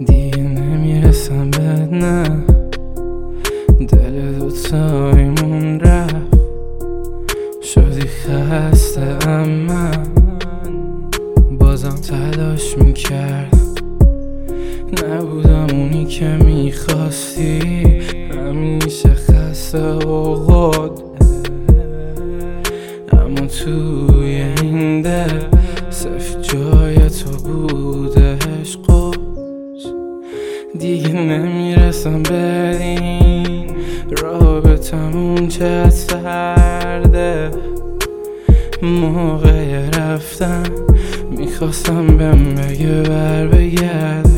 دیگه نمیرسم بهت، نه دل دوتایمون رفت. شدی خسته اما بازم تلاش میکرد. نبودم اونی که میخواستی، همیشه خسته و غد. اما توی این دل صرف جای تو بودش قوس. دیگه نمیرسم بریم رابطمون چه سرده. موقع رفتن میخواستم بهم بگه بر بگرده،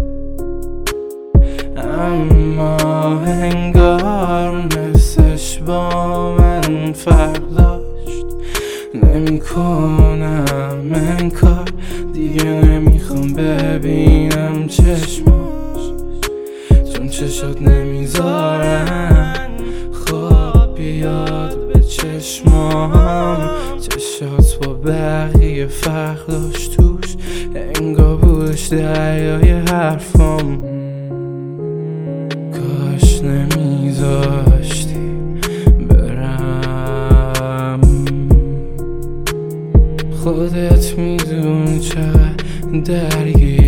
اما انگار مثلش با من فرق داشت. نمیکنم انکار، دیگه نمیخوام ببینم چشماش، چون چشات نمیذارن خواب بیاد به چشمام. چشات با بقیه فرق داشت، توش انگار بودش دریای حرفام. کاش نمیذاشتی برم، خودت میدونی چقدر درگیر